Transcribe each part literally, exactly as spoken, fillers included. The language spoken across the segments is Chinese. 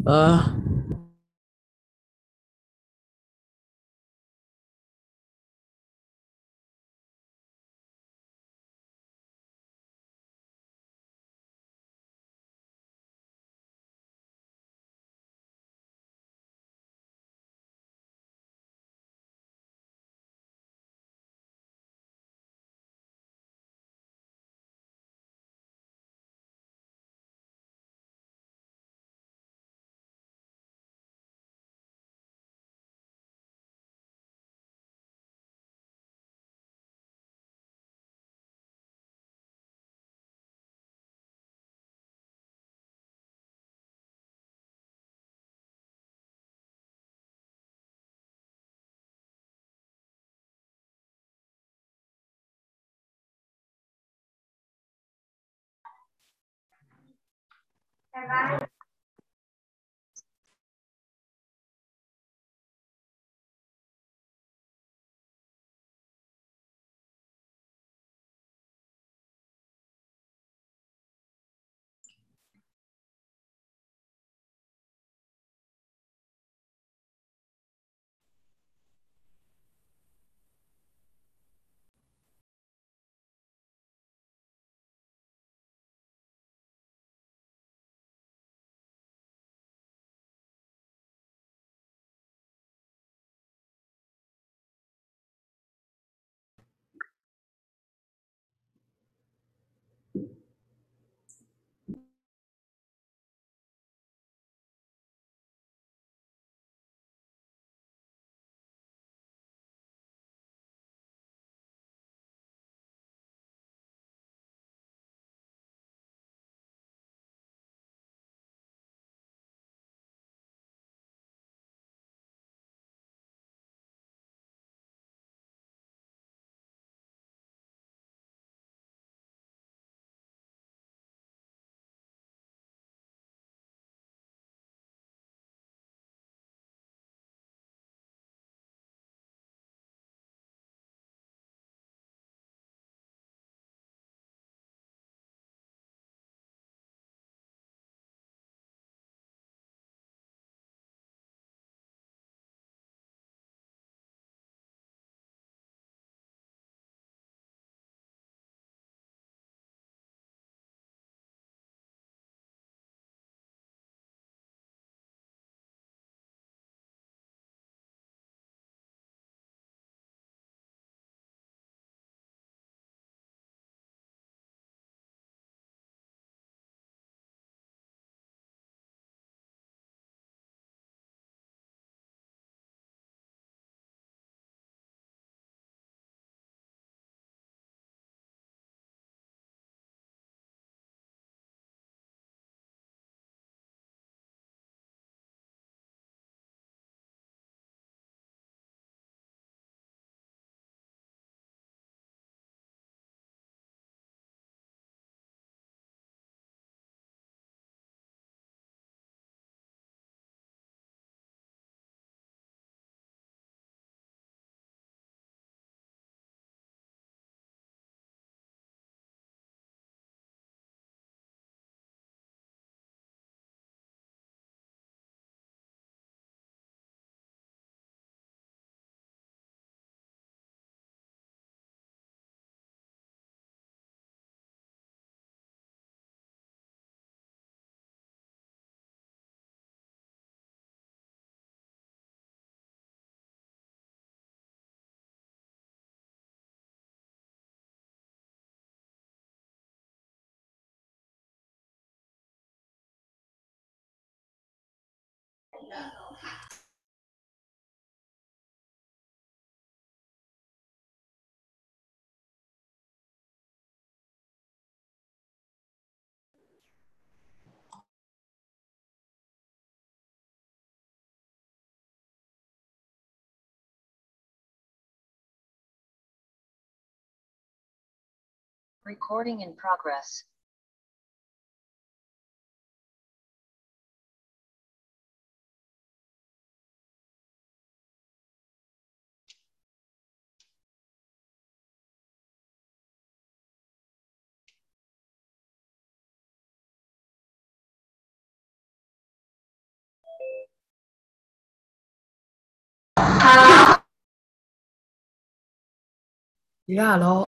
Eh, Recording in progress. 学下喽。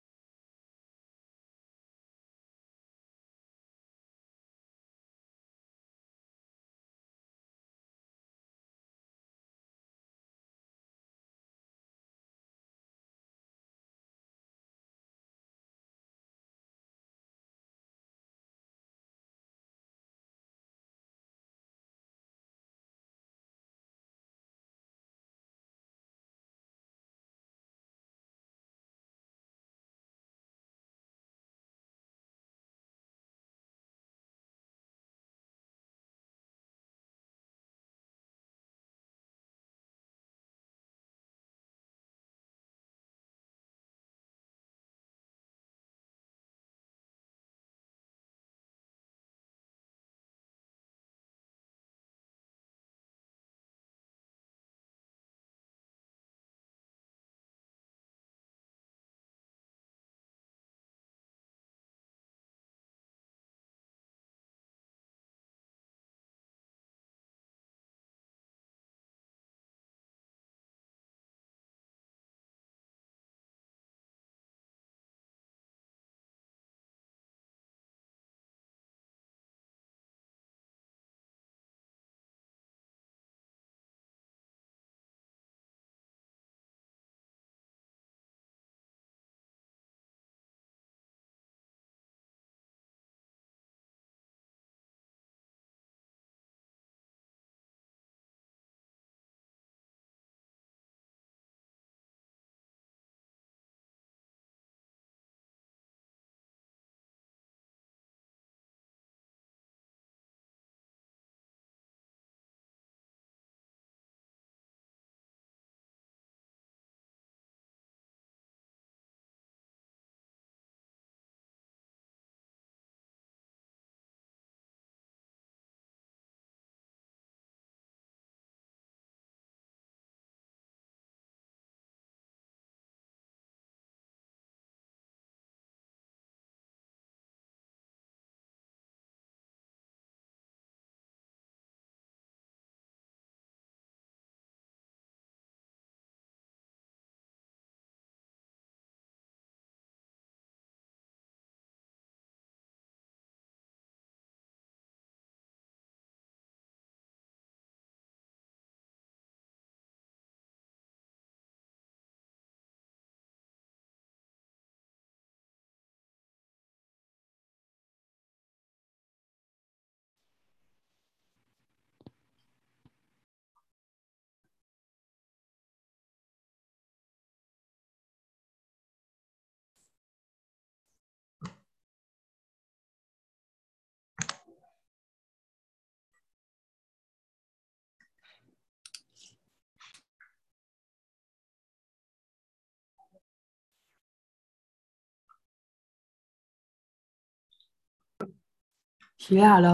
学下喽。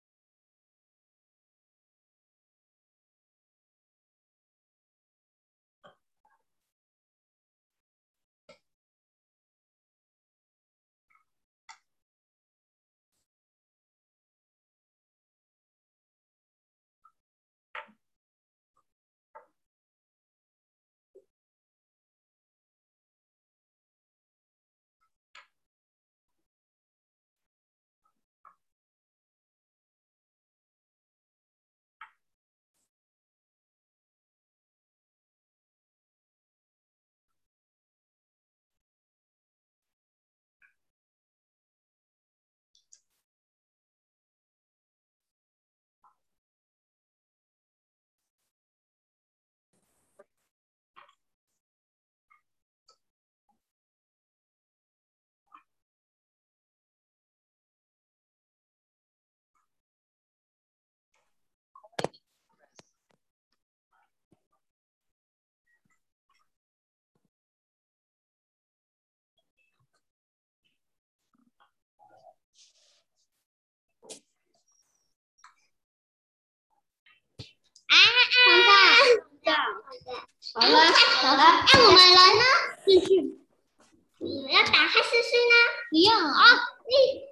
好了，好了，哎，我们来呢？继续。你们要打还是睡呢？不要啊！你，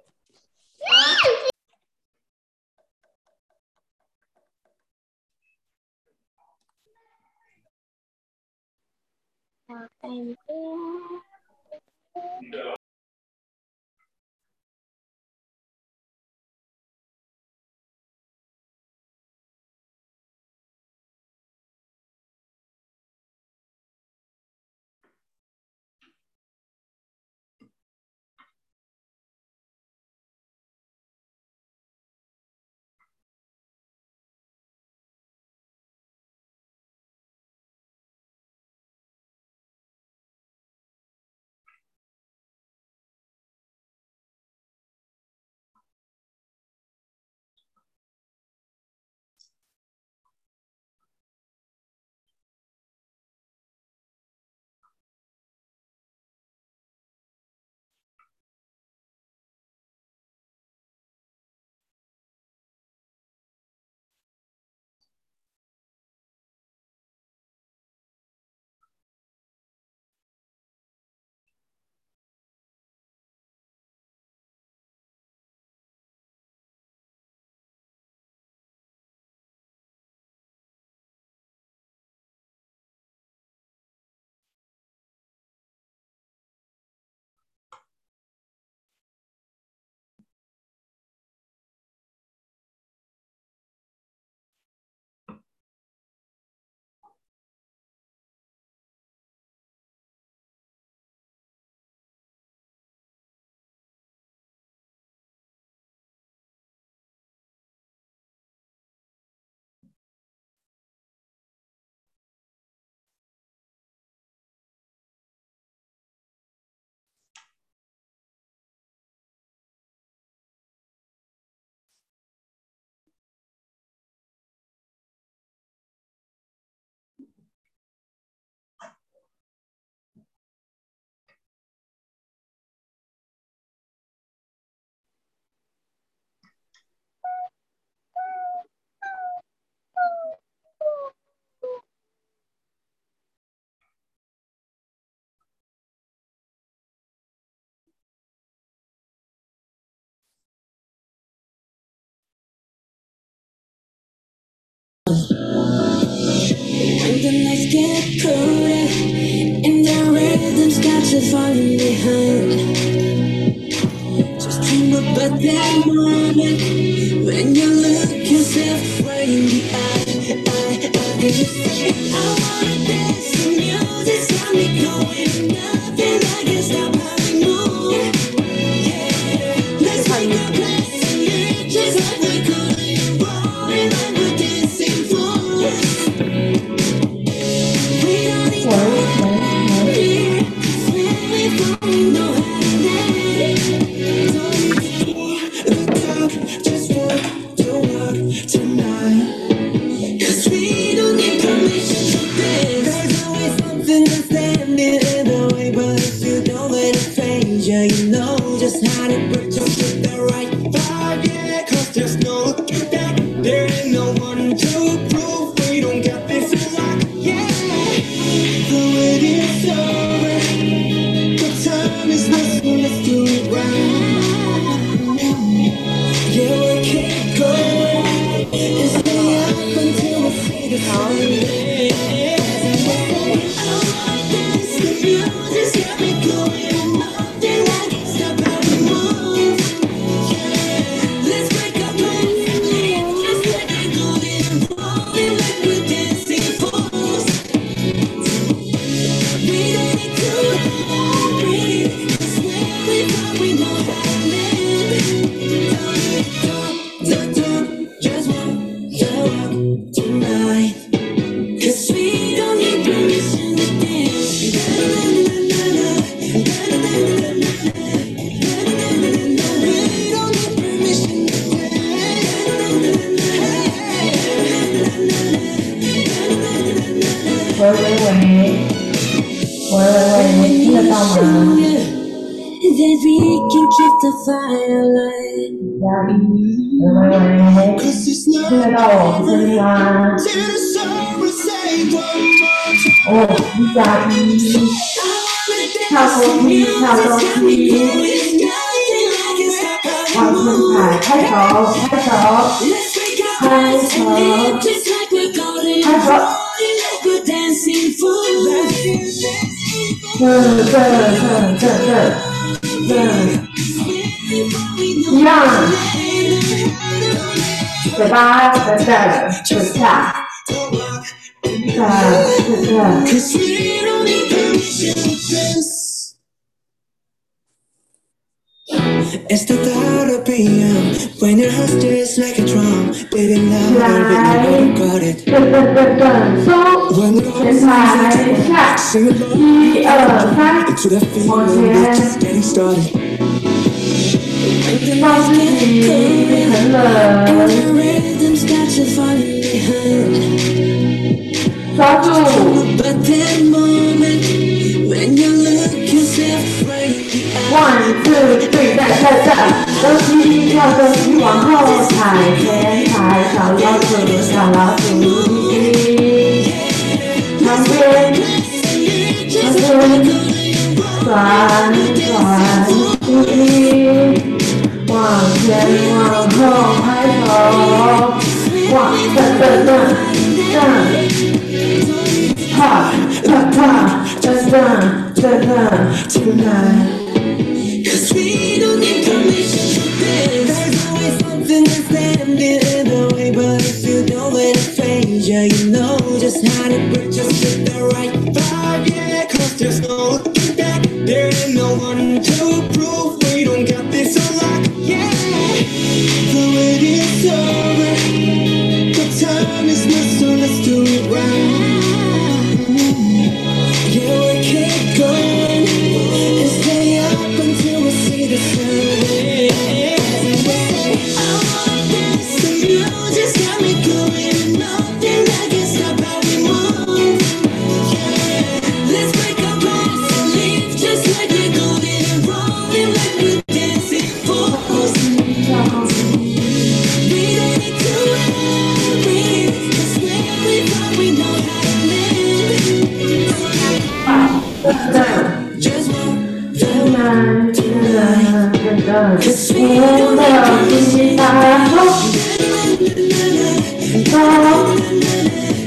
我感觉 falling behind. Just dream about that moment when you look yourself right in the eye. I, I, and you say, I wanna dance. The music's got me going. Nothing I can stop how we move. Yeah, let's make a place and live just like we could. Rolling like we're dancing fools. We don't need no fear. When we fall, we know how to dance. Don't need to the top, just walk the walk tonight. 'Cause we don't need permission to dance. There's always something that's standing in the way, but if you don't let it phase you, you know just how to break just with the right vibe, yeah. 'Cause there's no looking back. There ain't no one to prove we don't got this locked, yeah. The wait is over. The time is not so let's do it right. Yeah, we keep going and stay up until we see the sun. I want this, the music's got me going. Nothing I can stop how we move. Yeah, let's break up and live just like we golden and rolling like we're dancing fools. We don't need to hurry, 'cause when we fall we know how to live. Don't, don't, don't, just walk the walk tonight. 'Cause we don't need permission to dance. We don't need permission to dance. 喂喂喂，喂喂喂，你听得到吗？ That we can keep the fire alive. 压力，喂喂喂， 'Cause it's 听得 not 到我的声音吗？ till the summer say one more time. 哦，一加一，跳楼梯，跳楼梯，往前踩，拍手，拍手，拍手，拍手。 这这这这这这一样，嘴巴等等，嘴下，等等等。 It's the thought of being when your heart just like a drum, beating louder, but you got it. 等等等等，收，前踩下，一二三，往前，让自己很冷。抓住。 One two three， 再再再，周期跳周期往后踩，前踩小老鼠小老鼠，旁边旁边转转呼吸，往前往后拍手，往蹬蹬蹬蹬，啪啪啪蹬蹬蹬蹬，tonight。 'Cause we don't need permission to dance. There's always something that's standing in the way, but if you don't let it phase you, you know just how to break just with the right vibe, yeah. 'Cause there's no looking back. There ain't no one to prove we don't got this unlocked, yeah. The wait is over. The time is not, so let's do it right. Yeah, we keep going and stay up until we see the sun. I want this, the music's got me going. Nothing I can stop how we move. Yeah, let's break our plans and live just like we're golden and rolling like we're dancing fools. We don't need to hurry, 'cause when we fall we know how to live. Just walk the walk tonight. 'Cause we don't need permission to dance.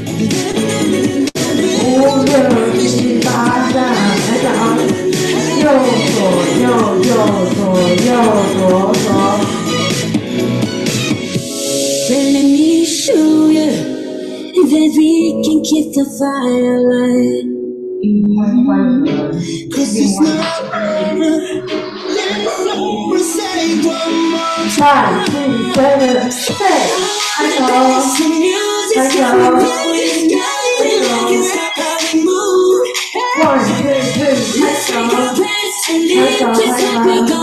五六七八三，来讲啊，六右右左右左左。 But let me show you that we can keep the fire alive. Cause it's not over. Let's all say one more time. Five, six, seven, six. 开手，开手。One, two, three, 开手，开手，开手。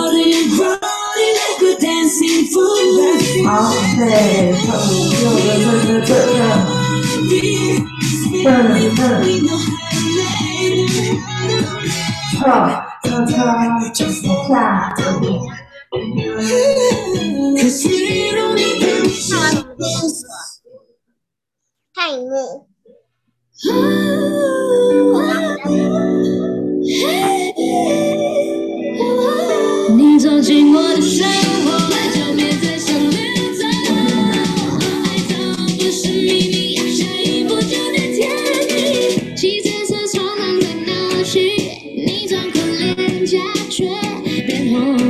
好，对，右的这这这这，蹬蹬，跳跳跳，下。 看荧幕。 你走进我的生活，就别再想溜走。爱早不是秘密，下一步就得甜蜜。骑自行车常常在闹戏，你装可怜假却变红。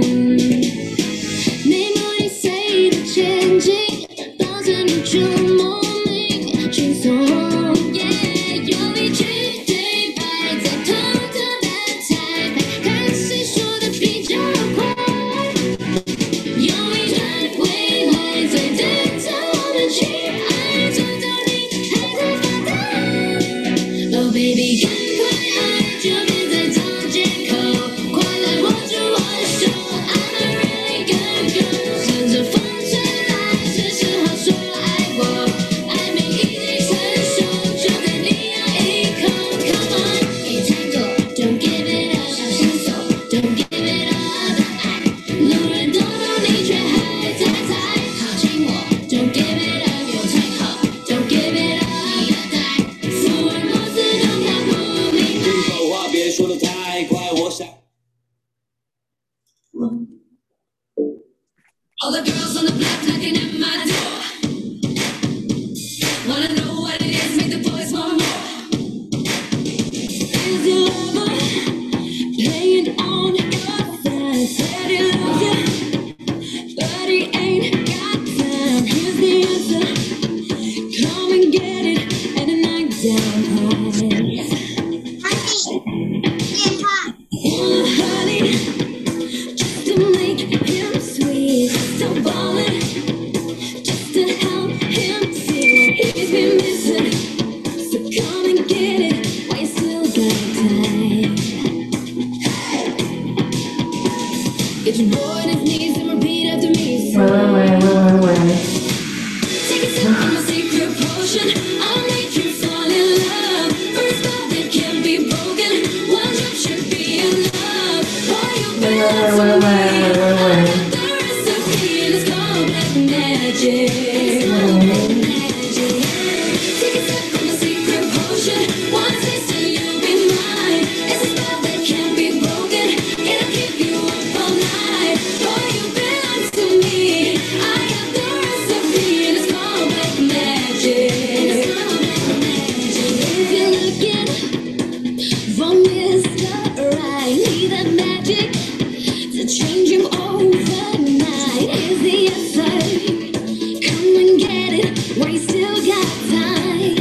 眉目你随的前进，抱着你就莫名轻松。All the girls on the block knocking at my door. Wanna know what it is, make the boys want more. Is your lover playing on your side? Said he loves you, but he ain't got time. Here's the answer, come and get it, and a night down high. Oh, honey, just to make him sweet. So ballin', just to help him see what he's been missing. So come and get it while you still got time. Get your boy on his knees and repeat after me. Wait, wait, wait, wait, wait. Take a sip from my secret potion. I'll make you fall in love. First spell that can't be broken. One drop should be enough. Boy, you've been Wait, wait, wait, wait, wait, wait, wait. Magic. Magic. Take a sip from the secret potion. One taste and you'll be mine. It's a spell that can't be broken. It'll keep you up all night. Boy, you belong to me. I got the recipe and it's called black magic. It's called black magic. If you're looking for Mister Right, need that magic to change you overnight. Is the answer. Why you still got time?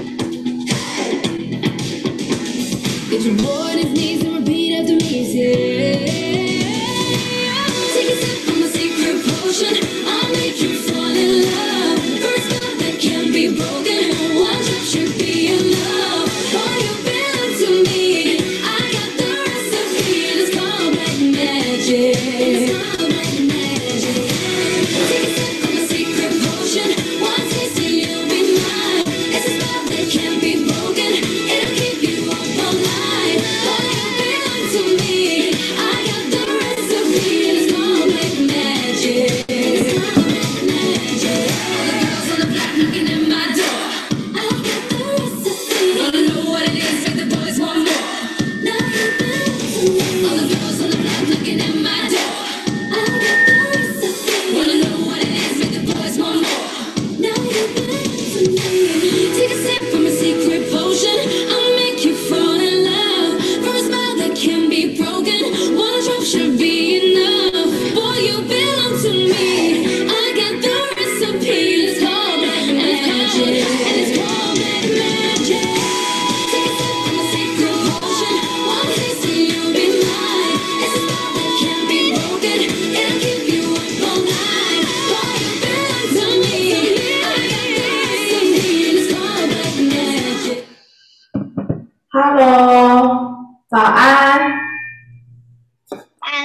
Get your boy on his knees and repeat after me. Say, take a sip from my secret potion. I'll make you fall in love. First spell that can't be broken. One drop should be enough. Boy, you belong to me. I got the recipe and it's called black magic. It's called black magic. Take a sip from my secret potion. One taste and you'll be mine. It's a spell that can't be broken. It'll keep you up all night. Boy, you belong to me. I got the recipe and it's called black magic. It's called black magic. All the girls on the block knocking at my door. I got the recipe. Wanna know what it is, make the boys want more. Now you belong to me. All the girls on the block knocking at my door. I got the recipe. Wanna know what it is, make the boys want more. Now you belong to me. Take a sip from a secret potion. I'll make you fall in love. For a spell that can be broken.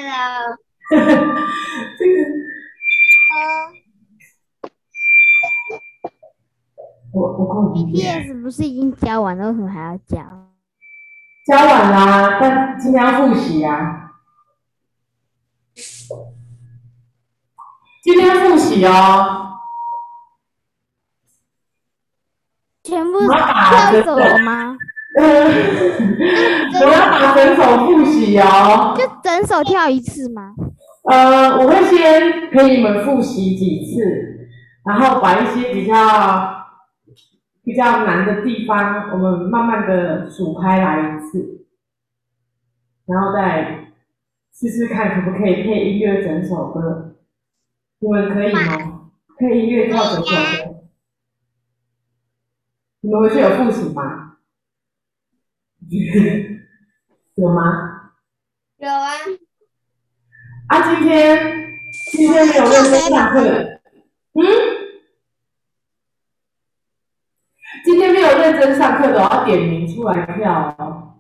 了。 这个我我跟你 P P S 不是已经教完了，为什么还要教？ 教完啦，但今天要复习啊。今天复习哦。 全部我要打跳走了吗？ 我要打整首复习哦。 就整首跳一次吗？ 呃，我会先陪你们复习几次，然后把一些比较比较难的地方，我们慢慢的数开来一次，然后再试试看可不可以配音乐整首歌。你们可以吗？配音乐跳整首歌。你们回去有复习吗？有吗？ 有啊。 啊，今天今天没有认真上课的，嗯？今天没有认真上课的，我要点名出来跳哦。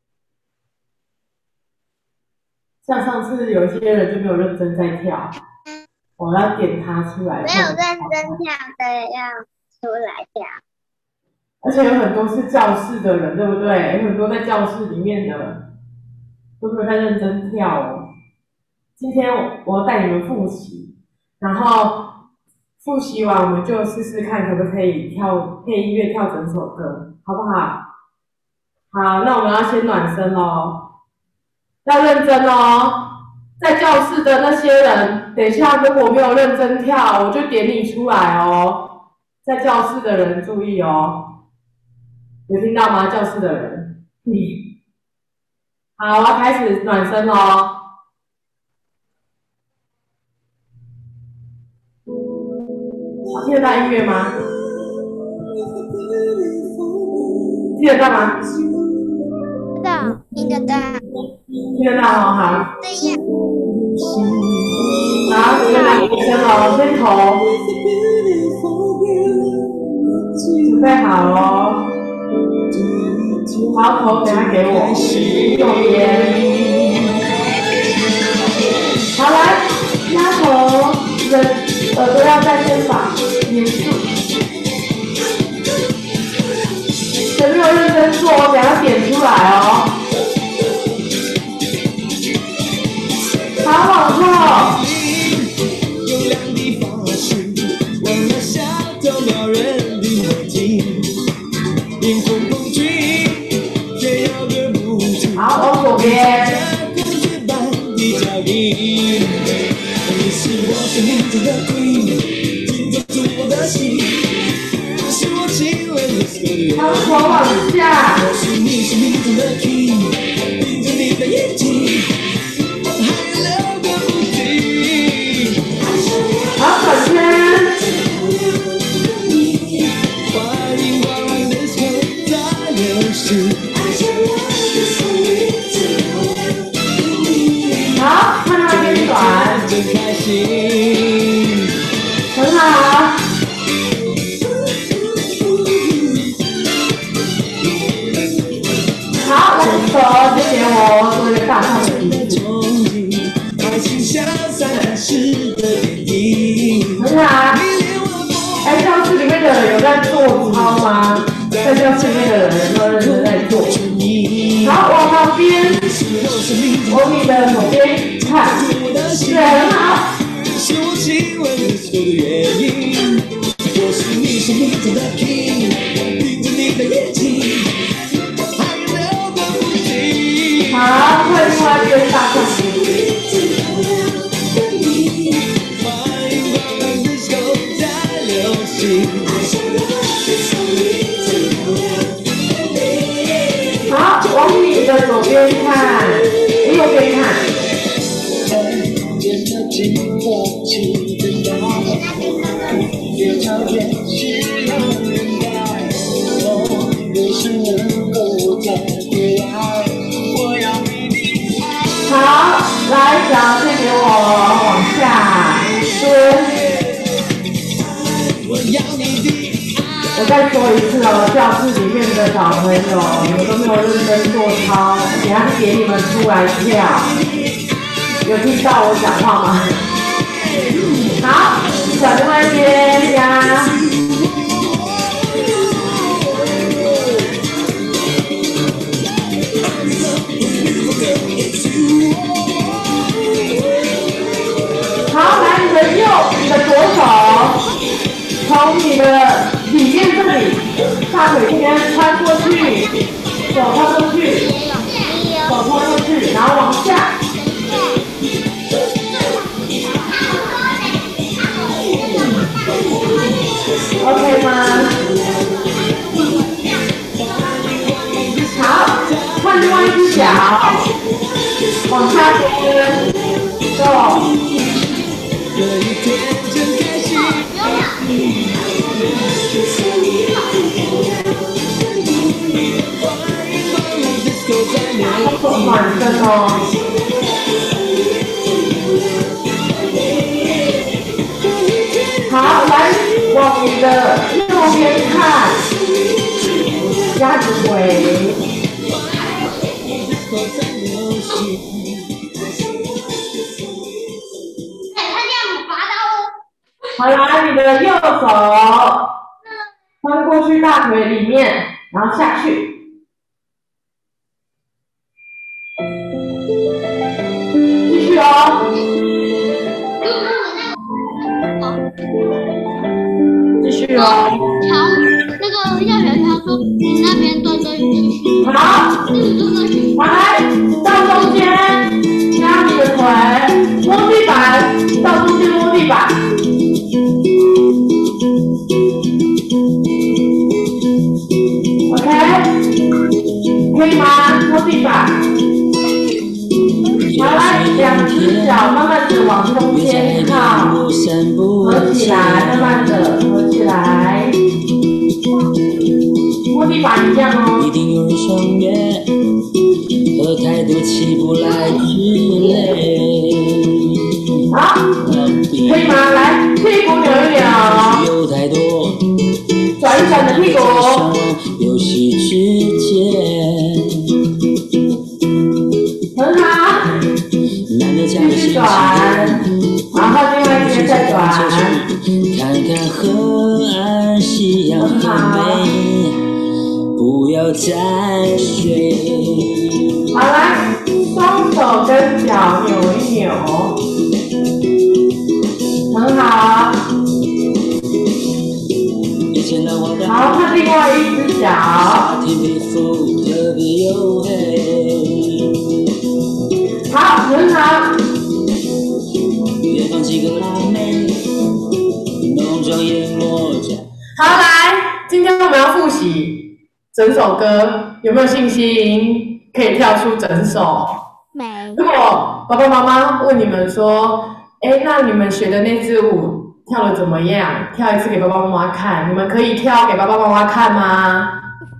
像上次有些人就没有认真在跳，我要点他出来。 没有认真跳的要出来跳。 而且有很多是教室的人，对不对？有很多在教室里面的都没有在认真跳哦。今天我要带你们复习，然后复习完我们就试试看可不可以跳配音乐跳整首歌，好不好？好，那我们要先暖身咯，要认真哦。在教室的那些人，等一下如果没有认真跳，我就点你出来哦。在教室的人注意哦。有听到吗？教室的人，嗯，好，我要开始暖身咯。好，听得到音乐吗？听得到吗？ 知道。 听得到。 听得到哦，好。 对呀。 好，先来暖身咯，先头，准备好咯。好，头等下给我，右边。好，来，压头，你的耳朵要在肩膀，严肃。谁没有认真做，我等下点出来哦。好，往后。好，往左边。好，头往下。好，转圈。好，看那边转，很好。好，来手就给我做一个大胖的鼻子，很好。哎，教室里面的人有在做操吗？在教室里面的人有没有认真在做？好，往旁边，往你的左边看，对，很好。好，换另外一边大胖鼻子。好，往你的左边看，右边看。好，来，脚先给我往下蹲。我再说一次哦，教室里面的小朋友，你们都没有认真做操，等下给你们出来跳。 有听到我讲话吗？好，转另外一边呀。好，来你的右，你的左手，从你的里面这里，大腿间穿过去，手穿过去，手穿过去，然后往下。OK 吗？好，换另外一只脚，往下蹲，走。暖身哦。好，来往你的右边看，鸭子尾。好，来你的右手穿过去大腿里面，然后下去。继续哦。继续哦。 乔，那个要小乔说，你那边蹲蹲继续。 好。来，到中间，压你的腿，摸地板，到中间摸地板。OK， 可以吗？摸地板。好，来，两只脚慢慢的往中间靠，合起来，慢慢的合起来。摸地板一样哦。 一定有人双眼，和太多起不来之类。 好，可以吗？来，屁股扭一扭。 有太多。 转一转你的屁股。 游戏之间。 很好。继续转，然后另外一边再转。 看看河岸夕阳很美，不要再睡。 好，来，双手跟脚扭一扭，很好。好，换另外一只脚。好，很好。好，来，今天我们要复习整首歌，有没有信心可以跳出整首？ 没。 如果爸爸妈妈问你们说，哎，那你们学的那支舞跳得怎么样？跳一次给爸爸妈妈看，你们可以跳给爸爸妈妈看吗？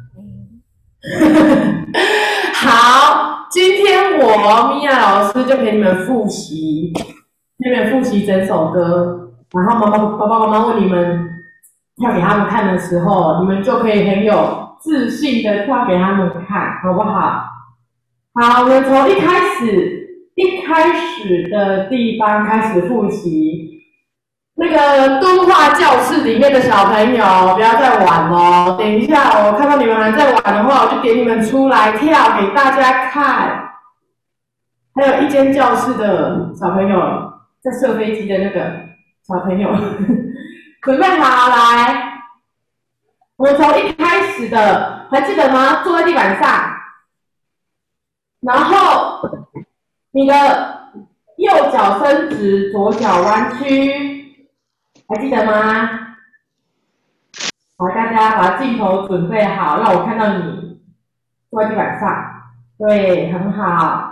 好，今天我米娅老师就陪你们复习，陪你们复习整首歌，然后妈妈爸爸妈妈问你们跳给他们看的时候，你们就可以很有自信的跳给他们看，好不好？好，我们从一开始一开始的地方开始复习。那个敦化教室里面的小朋友，不要再玩哦！等一下，我看到你们还在玩的话，我就点你们出来跳给大家看。还有一间教室的小朋友在射飞机的那个小朋友，准备好来。我们从一开始的，还记得吗？坐在地板上，然后你的右脚伸直，左脚弯曲。还记得吗？好，大家把镜头准备好，让我看到你坐在地板上。对，很好。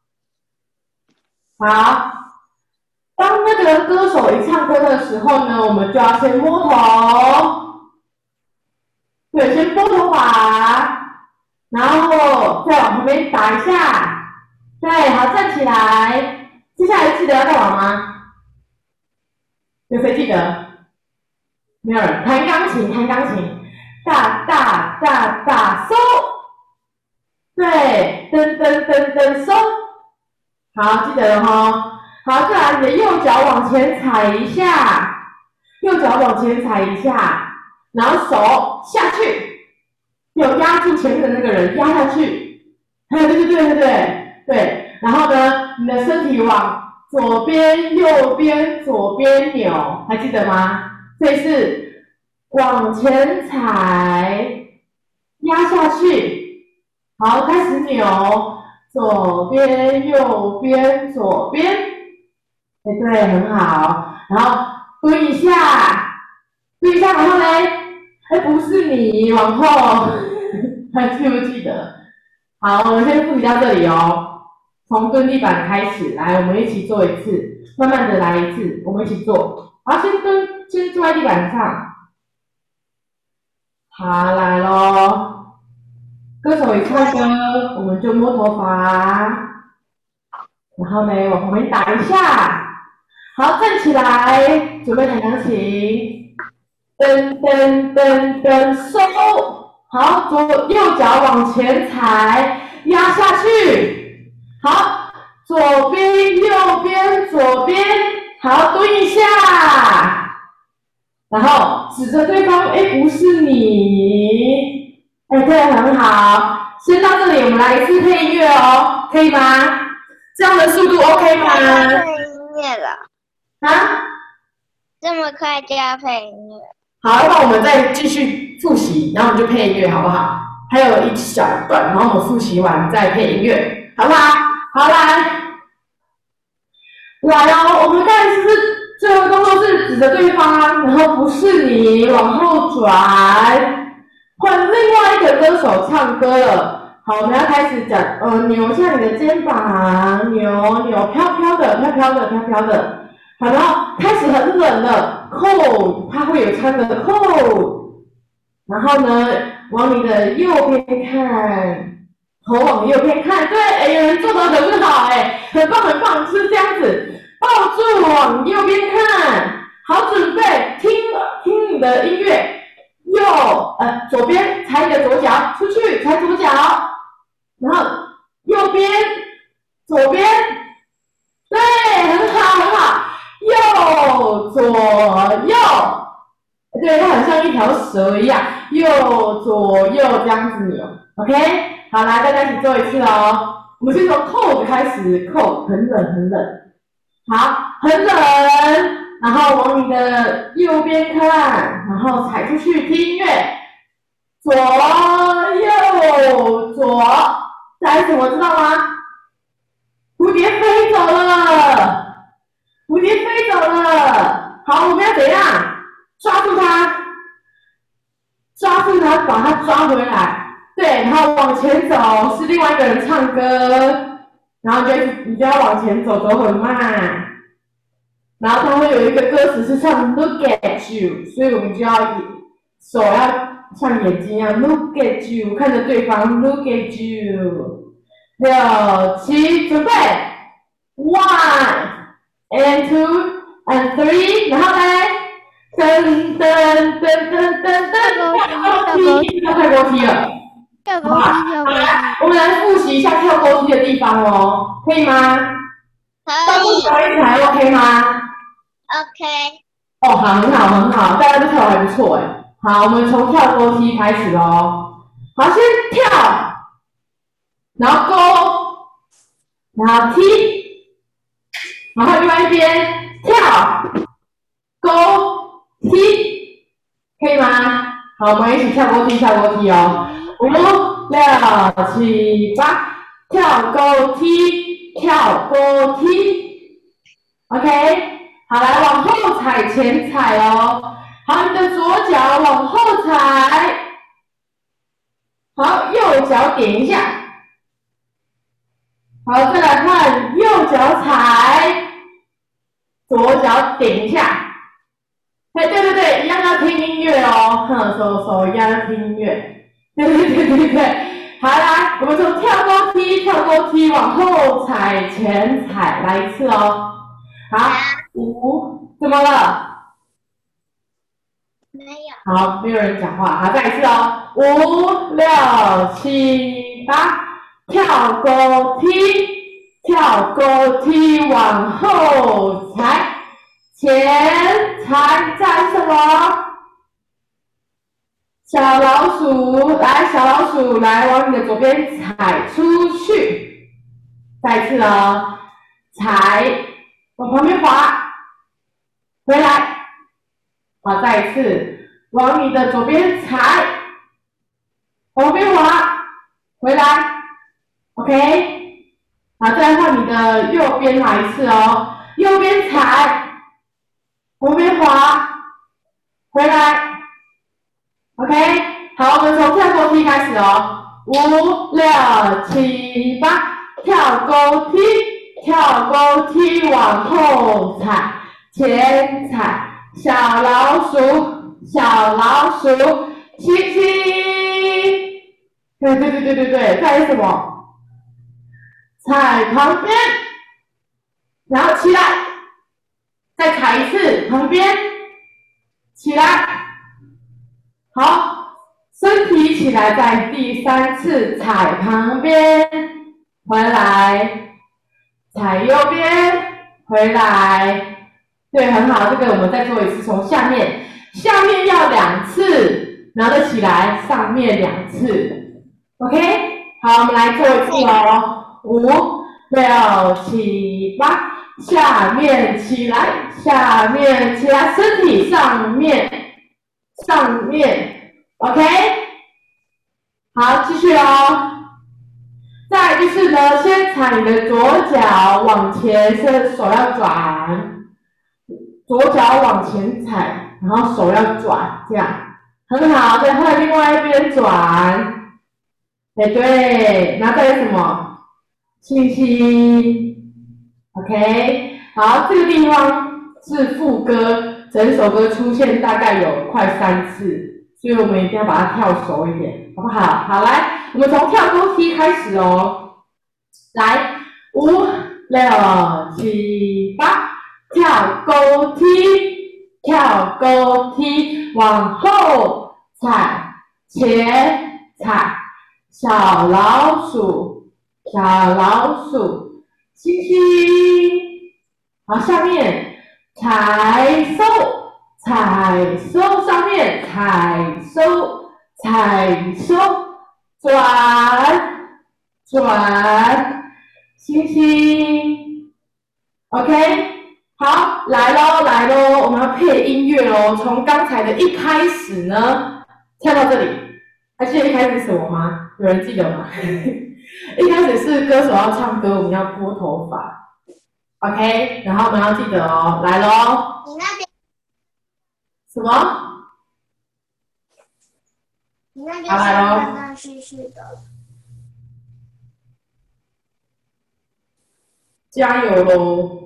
好，当那个歌手一唱歌的时候呢，我们就要先摸头。对，先拨头发，然后再往旁边打一下。对，好，站起来。接下来记得要干嘛吗？有谁记得？没有人。弹钢琴，弹钢琴，大大大大收。对，噔噔噔噔收。 好，记得了哈。好，再来，你的右脚往前踩一下，右脚往前踩一下，然后手下去，有压住前面的那个人，压下去。哎，对对对对对对。然后呢，你的身体往左边、右边、左边扭，还记得吗？这是往前踩，压下去。好，开始扭，左边、右边、左边。哎，对，很好。然后蹲一下，蹲一下，然后呢？哎，不是你，往后，还记不记得？好，我们先复习到这里哦。从蹲地板开始，来，我们一起做一次，慢慢的来一次，我们一起做。好，先蹲，先坐在地板上。好，来咯。歌手一唱歌，我们就摸头发，然后呢，往旁边打一下。好，站起来，准备弹钢琴，噔噔噔噔，收。好，左右脚往前踩，压下去。好，左边右边左边，好，蹲一下，然后指着对方，哎，不是你，哎，对，很好。先到这里，我们来一次配音乐哦，可以吗？这样的速度 OK 吗？ 配音乐了， 啊？ 这么快就要配音乐？ 好，那我们再继续复习，然后我们就配音乐，好不好？还有一小段，然后我们复习完再配音乐，好不好？好，来，来哦，我们刚才是不是最后动作是指着对方，然后不是你，往后转，换另外一个歌手唱歌了。好，我们要开始讲，呃，扭一下你的肩膀，扭扭飘飘的，飘飘的，飘飘的。好，然后开始很冷了 ，cold， 它会有穿的 cold。然后呢，往你的右边看，头往右边看，对，哎，有人做得很好，哎，很棒很棒，是这样子，抱住往右边看，好，准备听听你的音乐，右呃左边踩你的左脚出去，踩左脚，然后右边左边，对，很好很好。右左右，对，它很像一条蛇一样，右左右这样子扭 ，OK？ 好，来大家一起做一次哦。我们先从扣开始，扣很冷很冷，好，很冷，然后往你的右边看，然后踩出去听音乐，左右左，再来什么知道吗？蝴蝶飞走了。蝴蝶飞走了，好，我们要怎样？抓住它，抓住它，把它抓回来。对，然后往前走，是另外一个人唱歌，然后就你就要往前走，走很慢。然后它会有一个歌词是唱 Look at you， 所以我们就要手要像眼睛一样 Look at you， 看着对方 Look at you。六七，准备 ，one。And two and three， 然后呢，噔噔噔噔噔噔，跳楼梯，跳楼梯了， 跳楼梯，跳楼梯。 我们来复习一下跳楼梯的地方哦，可以吗？ 可以。 小一还 OK 吗 ？OK。 哦，好，很好，很好，大家都跳得还不错哎。好，我们从跳楼梯开始哦。好，先跳，然后勾，然后踢。然后另外一边跳、勾、踢，可以吗？好，我们一起跳勾踢，跳勾踢哦。五、六、七、八，跳勾踢，跳勾踢。OK， 好，来往后踩，前踩哦。好，你的左脚往后踩，好，右脚点一下。好，再来看右脚踩，左脚点一下。哎，对对对，一样要听音乐哦，哼，手手一样要听音乐。对对对对对，好，来，我们从跳高踢，跳高踢往后踩，前踩，来一次哦。好，五，怎么了？ 没有。 好，没有人讲话，好，再一次哦。五、六、七、八。跳勾踢， 跳勾踢往后踩，前踩再什么？小老鼠来，小老鼠来，往你的左边踩出去，再一次哦，踩往旁边滑，回来，好，再一次往你的左边踩，往旁边滑，回来 ，OK， 好，再换你的右边来一次哦，右边踩，旁边滑，回来。OK， 好，我们从跳勾踢开始哦，五、六、七、八，跳勾踢，跳勾踢往后踩，前踩，小老鼠，小老鼠，星星，对对对对对对，再来什么？踩旁边，然后起来，再踩一次，旁边，起来。好，身体起来，在第三次踩旁边，回来，踩右边，回来，对，很好，这个我们再做一次，从下面，下面要两次，然后再起来，上面两次 ，OK， 好，我们来做一次哦，五、六、七、八，下面起来，下面起来，身体上面。上面 ，OK， 好，继续哦。再来就是呢，先踩你的左脚往前，是手要转，左脚往前踩，然后手要转，这样很好。再换另外一边转，哎对，然后再来什么？星星 ，OK， 好，这个地方是副歌。整首歌出现大概有快三次，所以我们一定要把它跳熟一点，好不好？好，来，我们从跳勾踢开始哦。来，五、六、七、八，跳勾踢，跳勾踢，往后踩，前踩，小老鼠，小老鼠，星星。好，下面。踩收，踩收，上面踩收，踩收，转，转，星星 ，OK， 好，来咯，来咯，我们要配音乐哦。从刚才的一开始呢，跳到这里，还记得一开始是什么吗？有人记得吗？一开始是歌手要唱歌，我们要拨头发。OK， 然后我们要记得哦，来咯。 你那边什么？ 你那边是断断续续的。 加油喽！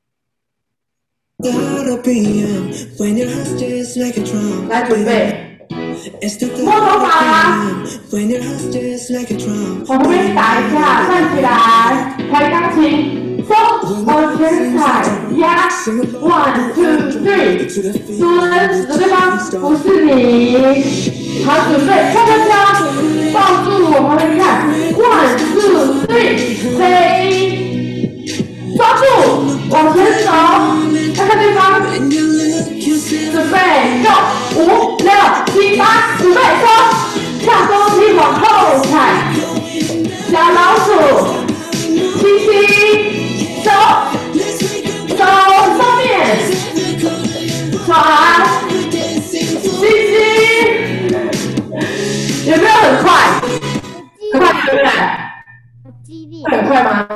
来准备，摸头发啦，往旁边打一下，站起来，弹钢琴。走，往前踩，压 ，one two three， 蹲，指着对方，不是你。好，准备，跳跳跳，抱住我旁边看 ，one two three， 飞，抓住，往前走，看看对方，准备，go， 五、六、七、八，准备走，跳勾踢往后踩，小老鼠，星星。走，走上面，转，星星，有没有很快？很快，对不对？会很快吗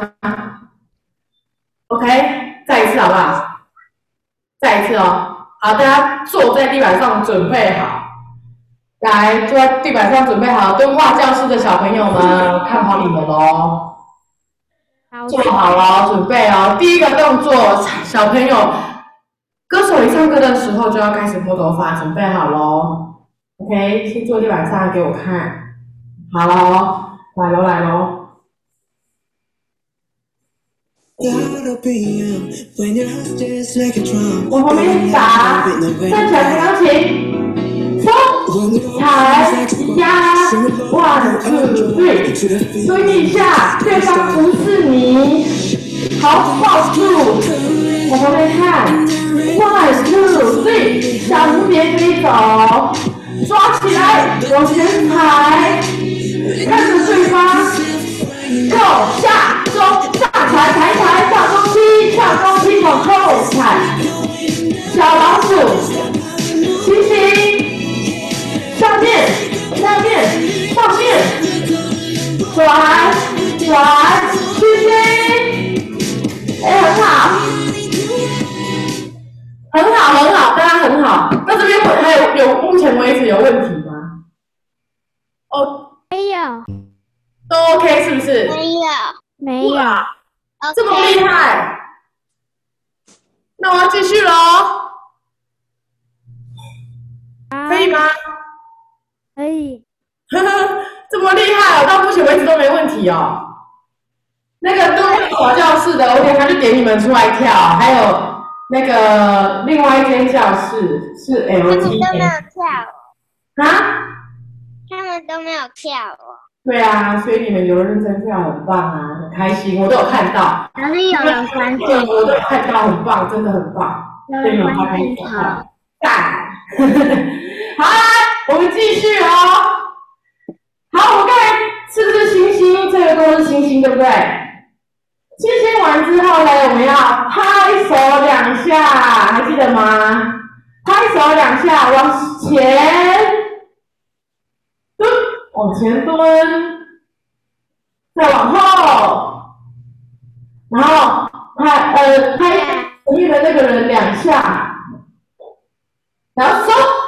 ？OK， 再一次好不好？再一次哦。好，大家坐在地板上准备好，来坐在地板上准备好，敦化教室的小朋友们，看好你们喽。做好了，准备哦。第一个动作，小朋友，歌手一唱歌的时候就要开始拨头发，准备好喽。OK， 先坐地板上给我看。好咯，来喽来喽。往旁边打，站起来弹钢琴，冲，踩，压 ，one two three， 蹲一下，对方不是你。 好，抱住，我旁边看 ，one two three， 小蝴蝶可以走，抓起来，往前踩，看着对方，右下中上踩踩踩，跳中踢，跳中踢往后踩，小老鼠，星星，上面，下面，上面，转转，星星，哎，很好，很好，很好，大家很好。那这边我还有有目前为止有问题吗？哦， 没有， 都 OK 是不是？ 没有。 没有。 哇，这么 OK， 厉害，那我要继续喽，可以吗？ 可以。 呵呵，这么厉害哦，到目前为止都没问题哦。那个都会小教室的，我等一下就点你们出来跳，还有那个另外一间教室是 L 他们 T 都没有 A 跳， 啊？ 他们都没有跳哦。 对啊，所以你们有认真跳，很棒啊，很开心，我都有看到。 哪里有人关对，我都有看到，很棒，真的很棒。 有对，你人们拍拍关镜手头。 赞。好啦，我们继续哦。好，我刚才是不是星星？这个都是星星，对不对？星星完之后呢，我们要拍手两下，还记得吗？拍手两下，往前蹲，往前蹲，再往后，然后拍呃拍前面的那个人两下，然后收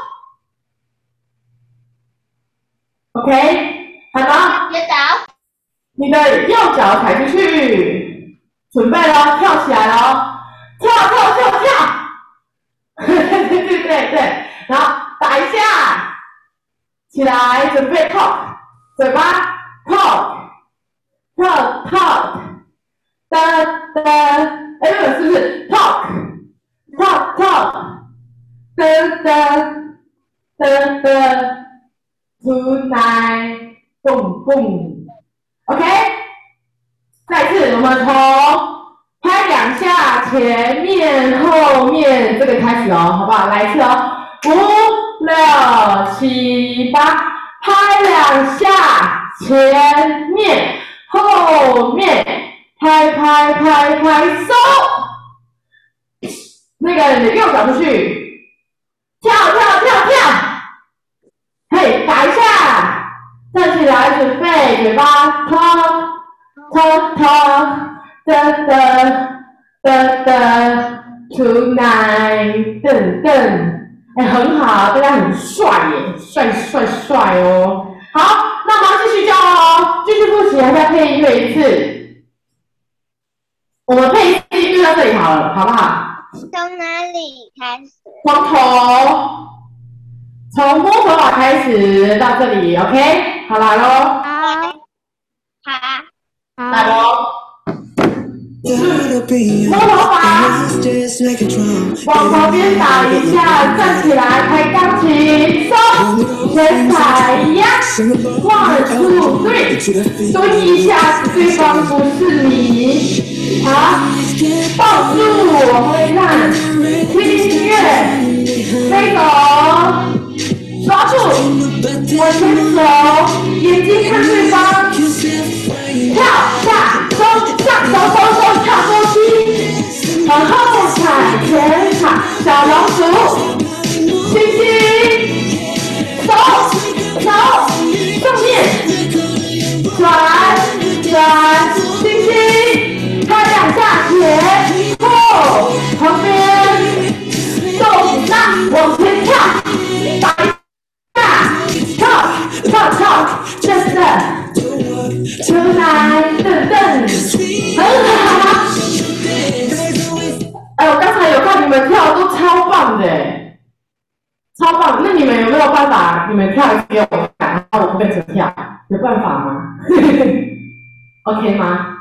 ，OK， 好吗？ 跌倒。 你的右脚踩出去，准备咯，跳起来咯，跳跳跳跳，对对对对，然后打一下，起来，准备 talk， 嘴巴 talk talk talk， 哒哒，哎，那个是不是 talk talk talk， 哒哒哒哒 ，tonight， 蹦蹦。OK， 再次我们从拍两下前面后面这个开始哦，好不好？来一次哦，五六七八，拍两下前面后面，拍拍拍拍收，那个你的右脚出去，跳跳跳跳，嘿，打一下。站起来，准备，嘴巴 talk talk talk， 哒哒哒哒 ，tonight， 噔噔，哎，很好，大家很帅耶，帅帅帅哦。好，那我们要继续教哦，继续复习，还是要配音乐一次？我们配音乐到这里好了，好不好？ 从哪里开始？ 从头，从摸头发开始到这里 ，OK。好，来咯， 好， 好。 来咯，摸头发，往旁边打一下，站起来，开钢琴，收，前踩一样 ，one two three， 蹲一下，对方不是你，好，抱住，我会看，听音乐，飞走。抓住，往前走，眼睛看对方，跳下中上手手手跳周期，往后踩前踩小老鼠，星星，手手正面转转星星，拍两下前后旁边，豆腐上往前跳，打一。跳跳，真的，出来噔噔，很好。哎，我刚才有看你们跳，都超棒的，超棒。那你们有没有办法？你们跳一次给我看，然后我跟着跳，有办法吗？OK 吗？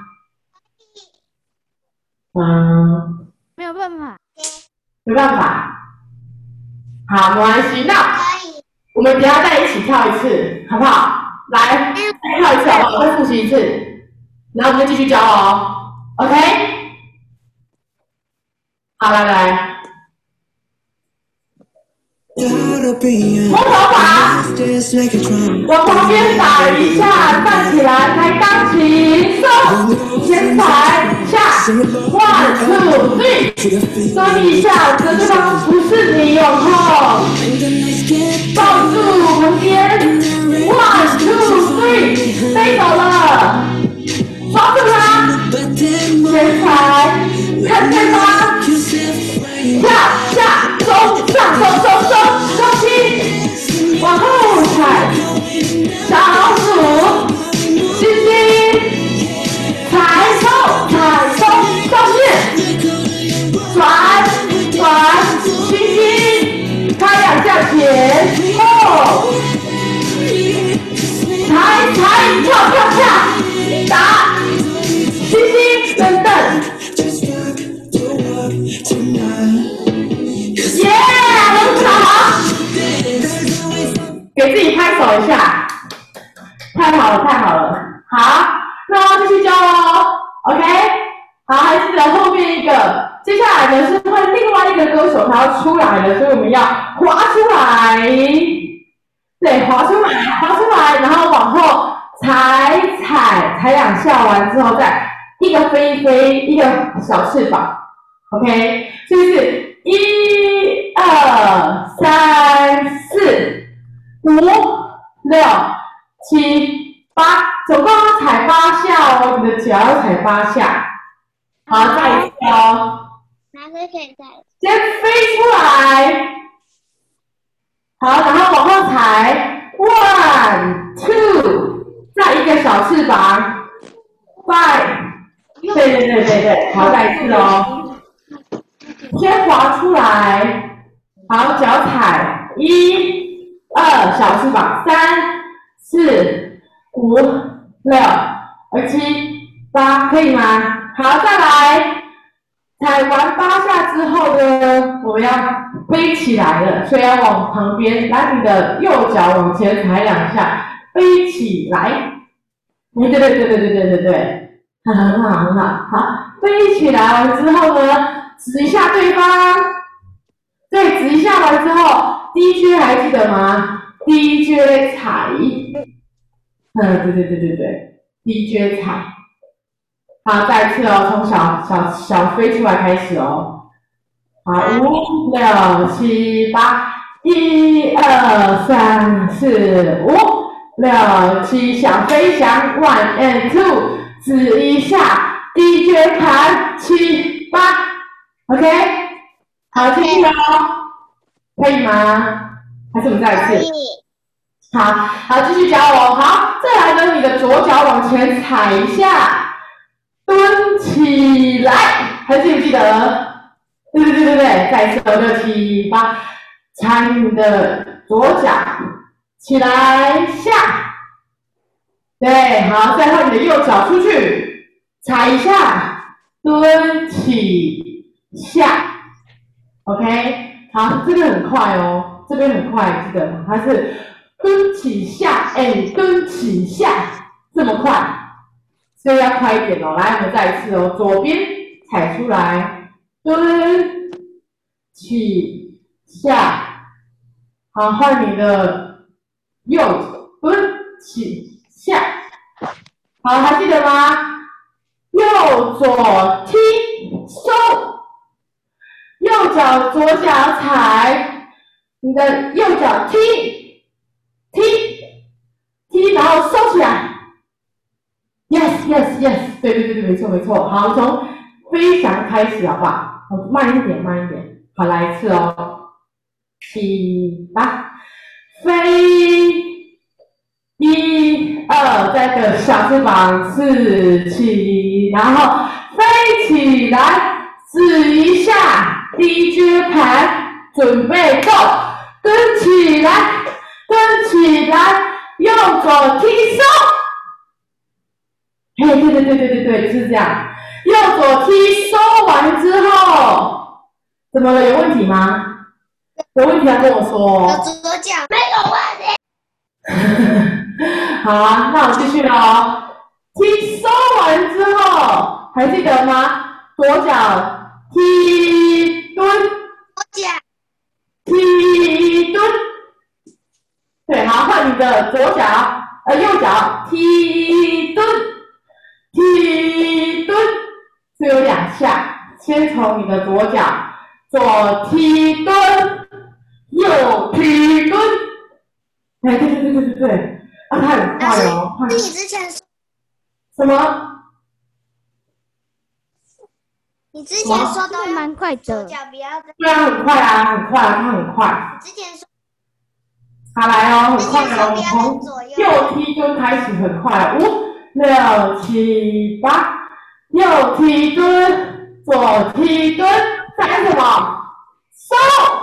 嗯， 没有办法。 没办法。好，没关系，那。我们等一下再一起跳一次，好不好？来，再跳一次，好不好？再复习一次，然后我们就继续教哦。OK， 好，来来。 摸头发，往旁边打一下，站起来，抬钢琴，收，前踩下 ，one two three， 收一下，这地方不是你，往后，抱住旁边 ，one two three， 飞走了，抓住它，前踩，看见吗？跳下，收，上，收收收。 收心，往后踩，小老鼠，星星，踩收，踩收，上面，转转，星星，拍两下前后，踩踩，跳跳跳，打，星星，等等，耶，很好。 给自己拍手一下，太好了，太好了。好，那继续教哦 ，OK。好，还记得后面一个，接下来呢是换另外一个歌手他要出来了，所以我们要滑出来，对，滑出来，滑出来，然后往后踩踩踩两下，完之后再一个飞飞，一个小翅膀 ，OK。所以是一二三四。 五、六、七、八，总共要踩八下哦，你的脚要踩八下。好，再一次哦。 哪个可以再？ 先飞出来，好，然后往后踩 ，one two， 再一个小翅膀 ，five， 对对对对对，好，再一次哦。先滑出来，好，脚踩一。 二小翅膀，三、四、五、六、七、八，可以吗？好，再来，踩完八下之后呢，我们要飞起来了，所以要往旁边，把你的右脚往前踩两下，飞起来。哎，对对对对对对对对，很好很好，好，飞起来完之后呢，指一下对方，对，指一下完之后。 D J 还记得吗 ？D J 踩，嗯，对对对对对 ，D J 踩。好，再一次哦，从小小小飞出来开始哦。好，五六七八，一二三四五六七，小飞翔 ，one and two， 指一下 ，D J 弹七八 ，OK， 好，继续哦。 可以吗？还是我们再一次？好，好，继续教我。好，再来呢，你的左脚往前踩一下，蹲起来，还记不记得？对对对对对，再一次，六七八，踩你的左脚起来下，对，好，再换你的右脚出去，踩一下，蹲起下 ，OK。 好，这个很快哦，这边很快，记得吗？它是蹲起下，哎，蹲起下，这么快，所以要快一点哦。来，我们再一次哦，左边踩出来，蹲起下，好，换你的右脚，蹲起下，好，还记得吗？右左踢收。 右脚、左脚踩，你的右脚踢，踢，踢，然后收起来。Yes, yes, yes， 对对对对，没错没错。好，从飞翔开始，好不好？慢一点，慢一点。好，来一次哦。七八，飞，一二，再个小翅膀，四七，然后飞起来，指一下。 D J 盘，准备 go， 跟起来，跟起来，右左踢收。嘿，对对对对对对，就是这样。右左踢收完之后，怎么了？有问题吗？有问题要跟我说哦。 我左脚没有问题。 好啊，那我继续喽。踢收完之后，还记得吗？左脚踢。 的左脚呃右脚踢蹲，踢蹲，只有两下，先从你的左脚左踢蹲，右踢蹲。哎，对对对对对对，啊，他很快哦，快。 你之前什么？ 你之前说这个蛮快左的。 脚不要跟对啊，很快啊，很快啊，他很快。 之前说好来哦，很之快哦， 前说不要跟从左右。 右踢蹲开始，很快，五六七八，右踢蹲，左踢蹲，再来什么？收，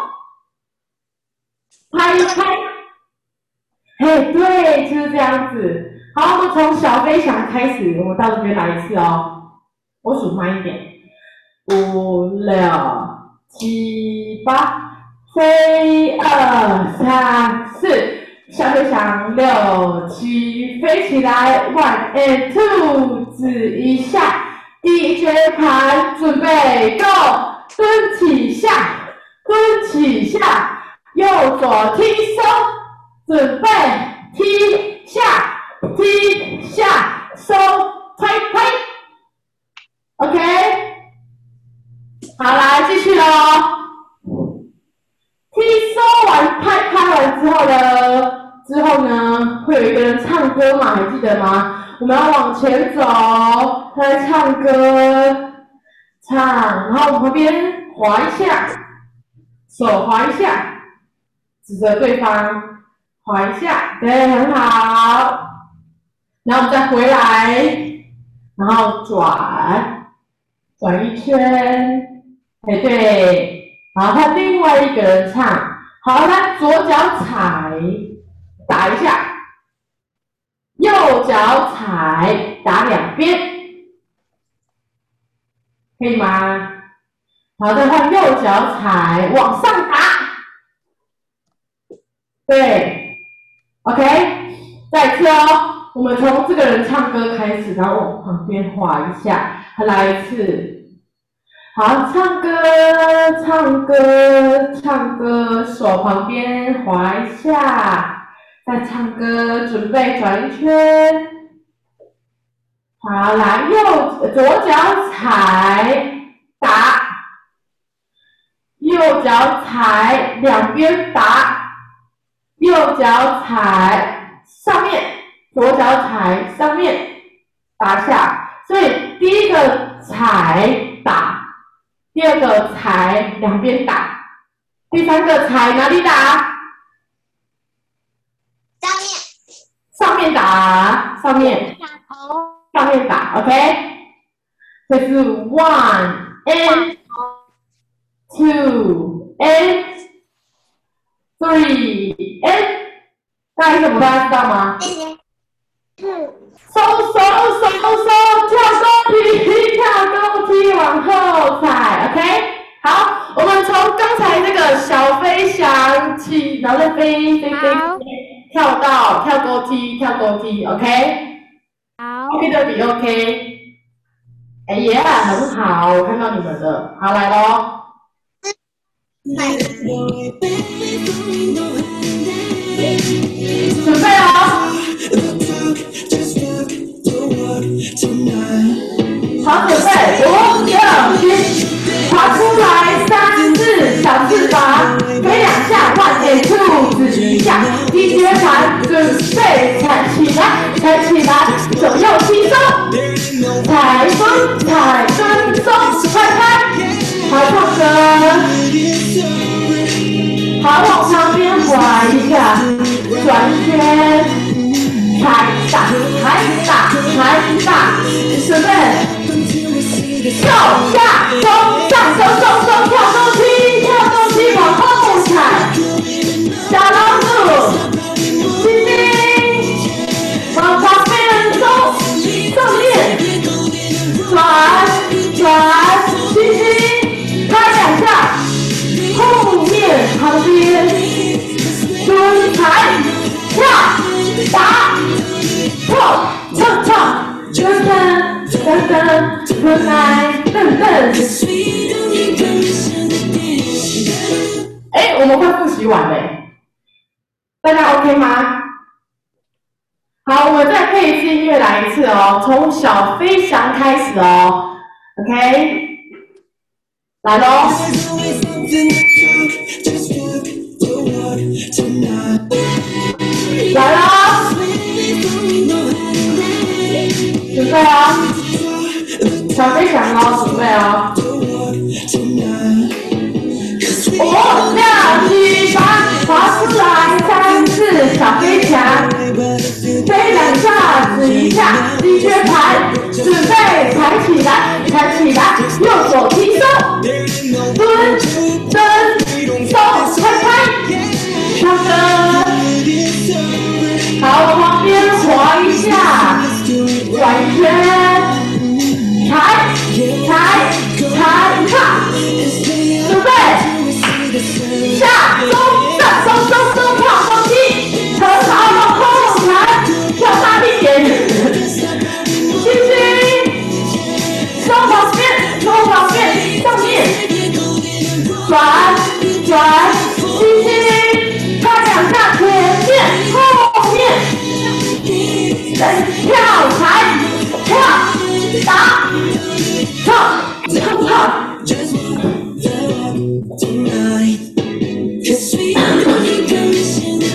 拍一拍。嘿，对，就是这样子。好，我们从小飞翔开始，我们到这边来一次哦。我数慢一点，五六七八，飞二三四，小飞翔六七，飞起来 ，one and two， 指一下，第一节盘准备 ，go， 蹲起下，蹲起下，右左踢收，准备踢下，踢下，收，推推。OK， 好，来继续喽。踢收完、拍拍完之后呢，之后呢，会有一个人唱歌嘛，还记得吗？我们要往前走，他在唱歌，唱，然后旁边滑一下，手滑一下，指着对方，滑一下，对，很好。然后我们再回来，然后转。转一圈，哎对，然后他另外一个人唱，好，他左脚踩，打一下，右脚踩，打两边，可以吗？好，再换右脚踩，往上打，对 ，OK， 再一次哦，我们从这个人唱歌开始，然后往旁边滑一下。来一次，好，唱歌，唱歌，唱歌，手旁边滑一下，再唱歌，准备转一圈。好，来右左脚踩打，右脚踩两边打，右脚踩上面，左脚踩上面打下。所以第一个踩打，第二个踩两边打，第三个踩哪里打？ 上面。 上面打，上面。上面打 ，OK。这是 one and two and three and， 大家怎么大家知道吗？ 是。 收收收收，跳高踢，跳高踢，往后踩 ，OK。好，我们从刚才那个小飞翔起，然后再飞飞飞飞，跳到跳高踢，跳高踢 ，OK。 好。 OK 的比 OK。哎呀，很好，我看到你们了。好，来喽。准备哦。好，准备，五、六、七，滑出来，三、四，小翅膀，飞两下，换 A two， 指一下，第一节盘，准备踩起来，踩起来，左右踢收，踩蹲，踩蹲收，拍拍，好唱歌，好往旁边滑一下，转一圈。踩打，踩打，踩打，准备，右下中上收收收，跳高踢，跳高踢，往后踩，小老鼠，星星，往旁边收，正面，转转，星星，拍两下，后面旁边，蹲踩，跳，打。跳跳跳，噔噔噔噔，滚来噔噔， 们再配一次音乐来一次哦，从小飞翔开始哦 ，OK， 来喽。 There's always something to talk, just walk the walk tonight. 来喽， Slowly know how to ride 准备哦，小飞翔哦，准备哦， the walk tonight. 'Cause we 五、六、七、八，滑出来，三、四，小飞翔， but if you 飞两下，指一下，低靴盘，准备抬起来，抬起来，右手提收， there ain't no 蹲，蹬， we don't 手拍拍，唱歌。 it's over. 好，旁边滑一下， Let's do it 转一圈，抬，抬，抬，看， and stay 准 up 备， till we see the sun. 下，中，上，松，松，松，跳，松气，很好，往后抬，跳大力点，轻轻，收旁边，收旁边，上面，转，转，轻轻，拍两下前面，后面。 跳踩跳打跳跳跳， Just walk the walk tonight. 'Cause we ain't missing the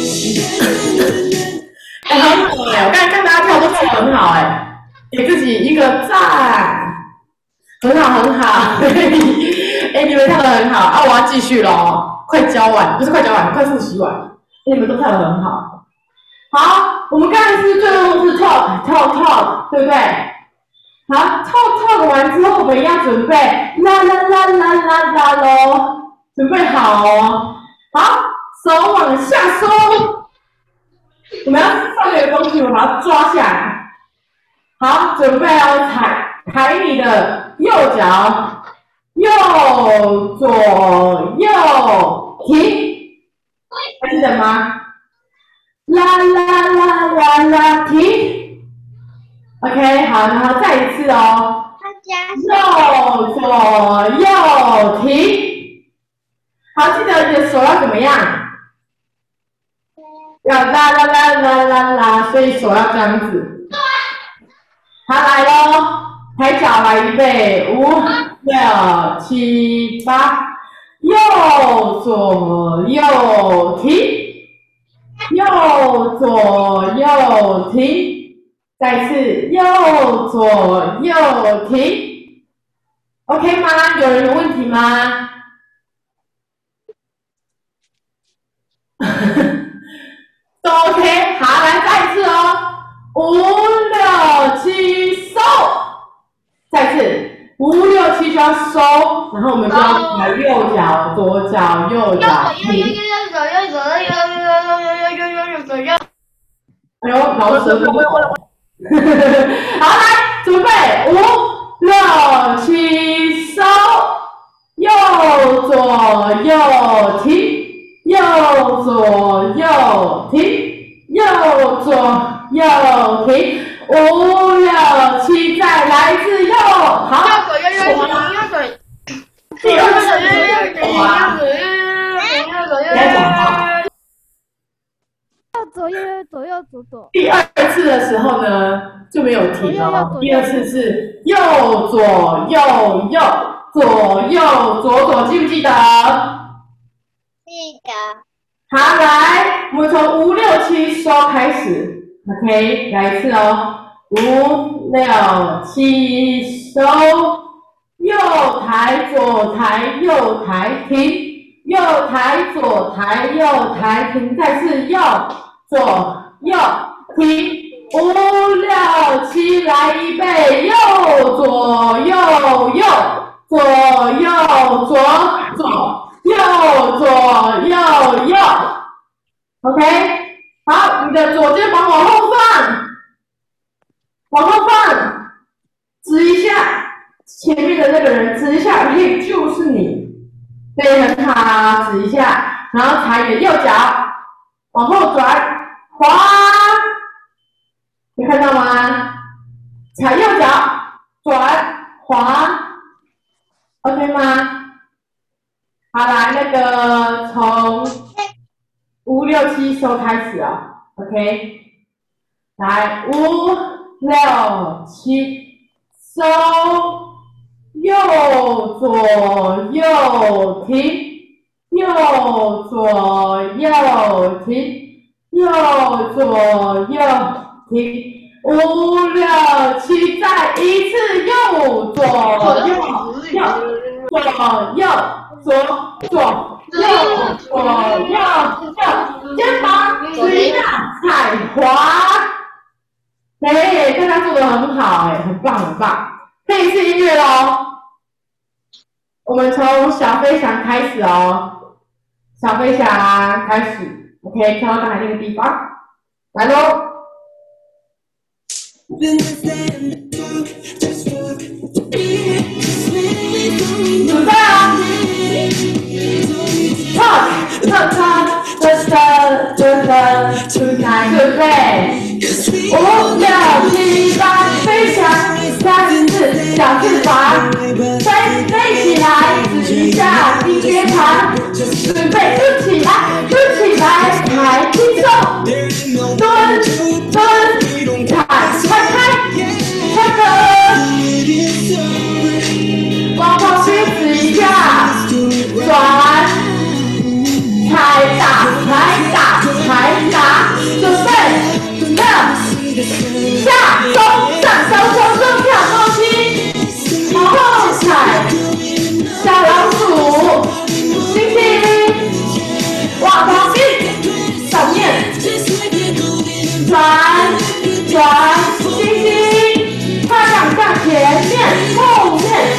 dance. 哎、很好哎、我刚才看大家跳都跳得很好哎、给自己一个赞，很好很好，哎、你们跳得很好啊，我要继续喽，快教完，不是快教完，快复习完，你们都跳得很好。好，我们刚才是最后是 talk talk talk， 对不对？好 ，talk talk 完之后，我们要准备啦啦啦啦啦啦喽，准备好哦。好，手往下收，我们要上面的东西，我们把它抓下来。好，准备哦，抬抬你的右脚，右左右停，还记得吗？ 啦啦啦啦啦，停。OK， 好，然后再一次哦。右左右停。好，记得你的手要怎么样？要啦啦啦啦啦啦，所以手要这样子。好，来喽，抬脚来预备，五、六、七、八，右左右停。 右左右停，再次右左右停 ，OK 吗？有人有问题吗？都 OK， 好，来再一次哦，五六七收，再次五六七就要收，然后我们就要抬右脚、左脚、右脚停。 哎呦，老舌不会。好，来，准备，五、六、七，收，右左右停，右左右停，右左右停，五六七，再来一次右，好， 右左右右左右左， 第二次右左右右左右。 左右右左右左左， 第二次的时候呢就没有停哦，第二次是右左右右左右左左，记不记得？ 记得。 好，来，我们从五六七收开始 ，OK， 来一次哦，五六七收，右抬左抬右抬停，右抬左抬右抬停，再次右。 左右停，五六七，来预备，右左右右，左右左左，右左右右 ，OK， 好，你的左肩膀往后放，往后放，指一下前面的那个人，指一下，嘿，就是你，对，很好，指一下，然后踩你的右脚，往后转。 滑，有看到吗？踩右脚，转滑 ，OK 吗？好，来那个从五六七收开始啊 ，OK。 来，五六七，收，右左右停，右左右停，右左右停，五六七，再一次，右左右右左右左左右左右右，肩膀指一下，踩滑。哎，大家做的很好，哎，很棒很棒。可以试音乐喽。我们从小飞翔开始哦，小飞翔开始 ，OK， 跳到刚才那个地方，来喽。准备啊 ！Talk, talk, talk, the the the the tonight， 对不对？五六七八，飞翔三四小翅膀，飞飞起来，指一下低肩膀，准备蹲起来，蹲起来，抬轻松，蹲蹲，踩踩开，开合，往旁边指一下，转，踩打踩打踩打，准备。下中上手手中跳高踢，往后踩，小老鼠，星星，往旁边，上面，转转，星星，快两向前面，后面，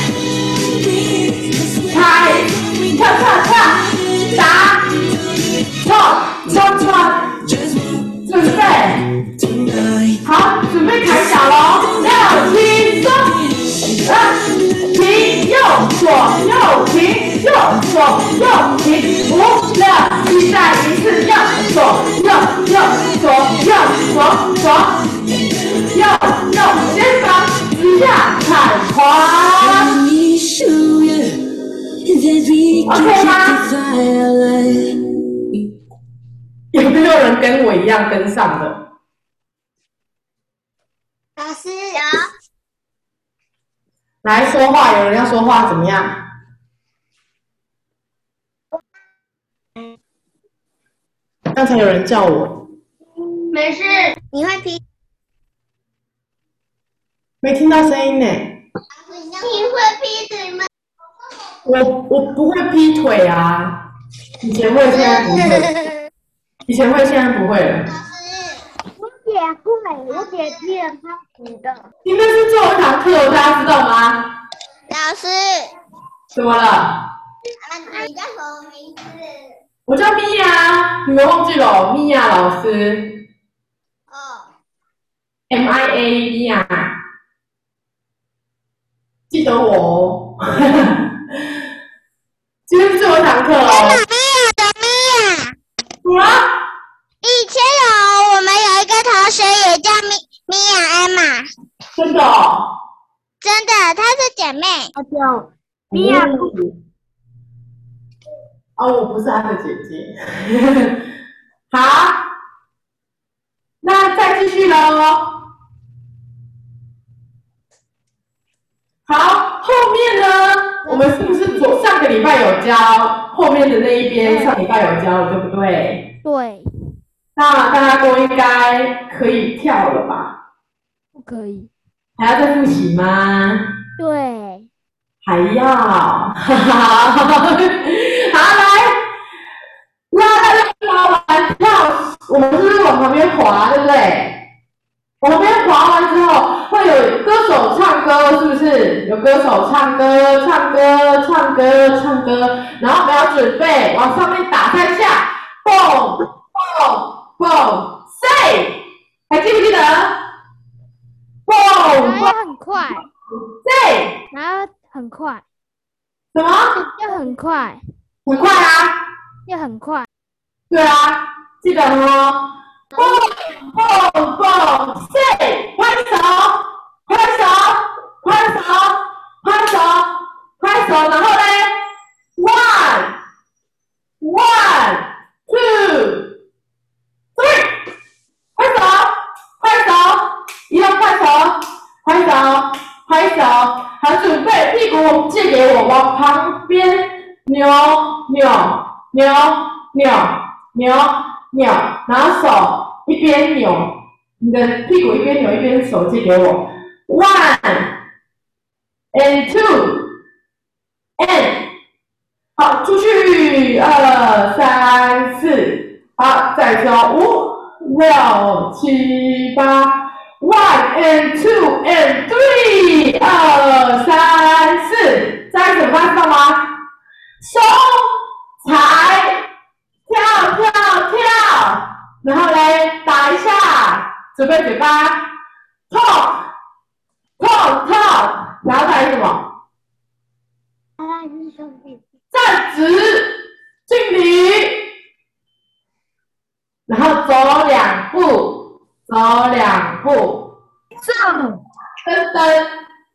踩，跳跳跳，打，冲冲冲，准备。好，准备抬脚喽！六七松，啊，停，右左右停，右左右停，五六七，再一次，右左右右左右左左，右右肩膀直下踩滑 ，OK 吗？有没有人跟我一样跟上的？ 老师有。 来说话，有人要说话，怎么样？刚才有人叫我， 没事，你会劈？ 没听到声音呢。 你会劈腿吗？ 我我不会劈腿啊，以前会，现在不会。以前会，现在不会了。 我姐会，我姐劈了他骨的。 今天是最后一堂课，大家知道吗？ 老师， 怎么了？ 啊，你叫什么名字？ 我叫米娅，你们忘记了？米娅老师。 哦。 M I A 米娅，记得我哦。今天是最后一堂课哦。 米娅的米娅。 什么？ 以前有我们有一个同学也叫米米娅 Emma。 真的哦？ 真的，她是姐妹。 我叫米娅。 哦，我不是她的姐姐。好，那再继续喽。好，后面呢？我们是不是左上个礼拜有教后面的那一边？上礼拜有教，对不对？ 对， 那大家都应该可以跳了吧？ 不可以。 还要再复习吗？ 对， 还要，哈哈，好来，拉拉拉完跳，我们是不是往旁边滑，对不对？往旁边滑完之后，会有歌手唱歌，是不是？有歌手唱歌，唱歌，唱歌，唱歌，然后我们要准备往上面打三下，蹦蹦蹦 ，say， 还记不记得？蹦然后蹦要很快， ，say， 然后很快， 什么？ 要很快， 很快啊！ 要很快。 对啊，记得哦。蹦蹦蹦 ，say， 拍手，拍手，拍手，拍手，拍手，然后呢 ，one one two three， 拍手，拍手。 借给我，往旁边扭扭扭扭扭扭，然后手一边扭，你的屁股一边扭一边手借给我。One and two and 好，出去，二三四，好，再走五六七八。One and two and three， 二三四，再怎么办？知道吗？收踩，跳跳跳，然后嘞打一下，准备嘴巴 ，talk talk talk， 然后再来什么？站直，敬礼，然后走两步。走两步，上，噔噔，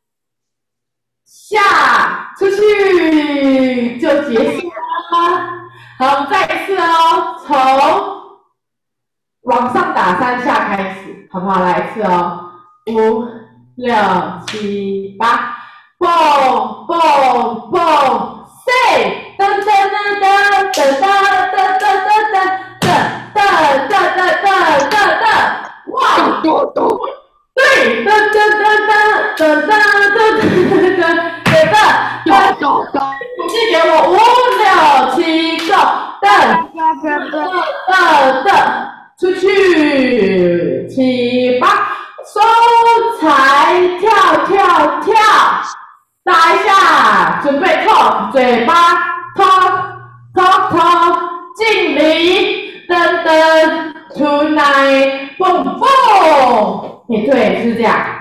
下，出去，就结束了。好，再一次哦，从往上打三下开始，好不好？来一次哦，五、六、七、八，蹦蹦蹦 ，say， 噔噔噔噔噔噔噔噔噔噔噔噔噔噔噔噔。哇！对，噔噔噔噔噔噔噔噔噔噔噔，借给我五六七个噔噔噔噔，出去七八，收财跳跳跳，打一下，准备 talk 嘴巴 talk talk talk， 敬礼噔噔 tonight。蹦蹦，哎，对，是这样，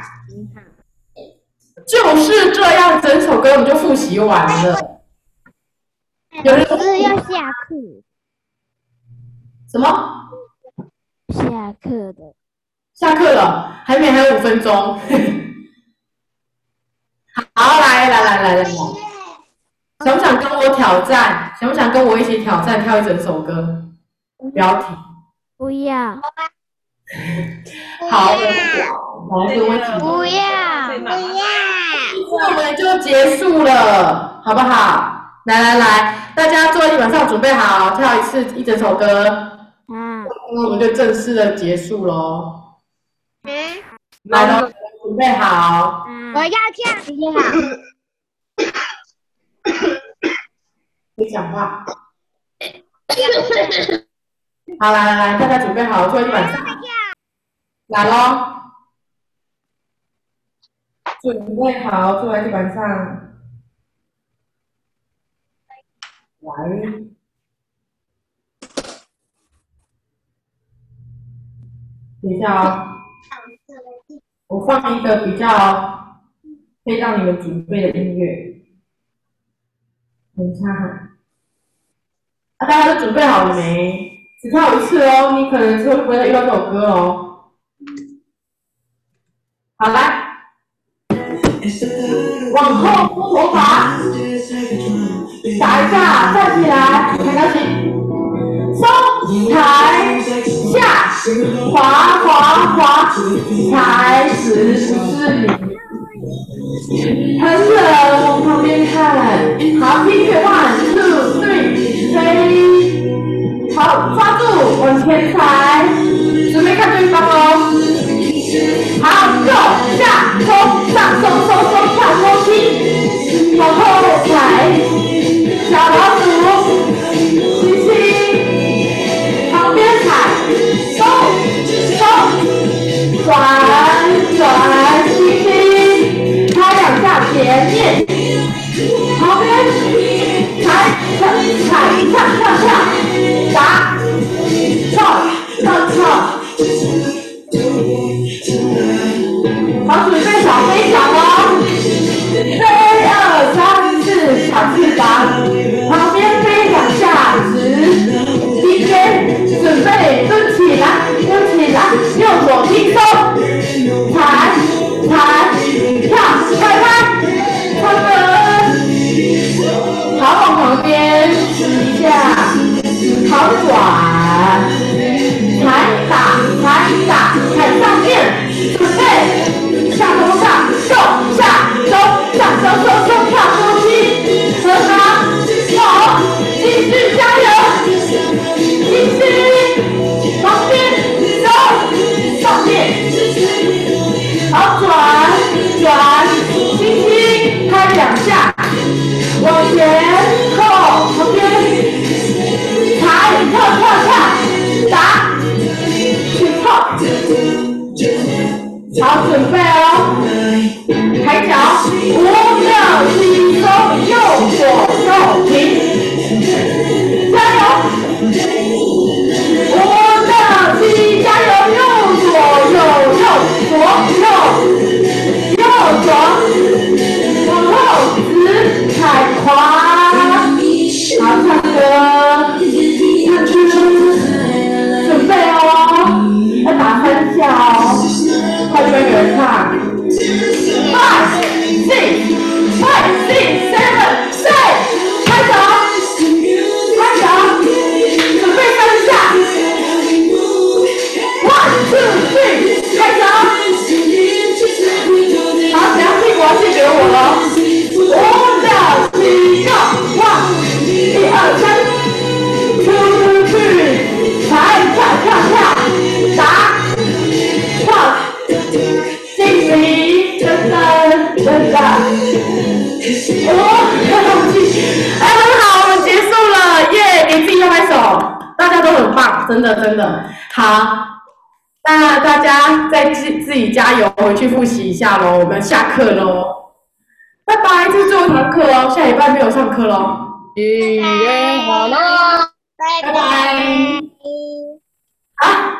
就是这样，整首歌我们就复习完了。有人是要下课， 什么？ 下课的， 下课了，还没，还有五分钟。好，来来来来来，想不想跟我挑战？想不想跟我一起挑战跳一整首歌？标题。 不要， 好，来跟我一起。 不要， 不要， 那我们就结束了，好不好？来来来，大家坐在地板上准备好，跳一次一整首歌， 啊， 那我们就正式的结束喽。 嗯， 来喽，准备好。 我要跳，你好。 别讲话。好，来来来，大家准备好，坐在地板上。来喽，准备好，坐在地板上。来。等一下哦，我放一个比较可以让你们准备的音乐。等一下哈，啊，大家都准备好了没？只跳一次哦，你可能之后就不会再遇到这首歌哦。好，来，往后拨头发，打一下，站起来，抬高起，松，抬，下，滑滑滑，踩实不是你。很冷，往旁边看。好，听觉 one two three 飞。好，抓住，往前踩，准备看对方哦。好，右下冲上，松松松，跳楼梯，往后踩，小老鼠，轻轻，旁边踩，收收，转转，轻轻，拍两下前面，旁边踩踩踩跳跳跳，打，跳跳跳。好，准备小飞翔哦，飞二三四，小翅膀，旁边飞两下直，低飞，准备蹲起来，蹲起来，右手轻松，踩踩跳，快拍，快跟，好，往旁边一下，好转，踩打踩打踩上面，准备。下头上，右下走，下走走走跳过去， 心，真的真的。哇，放弃，哎，很好，我们结束了，耶！给自己拍拍手，大家都很棒，真的真的好。那大家再自自己加油，回去复习一下喽。我们下课喽，拜拜，这是最后一堂课哦，下礼拜没有上课喽。 语言好了。 拜拜。好。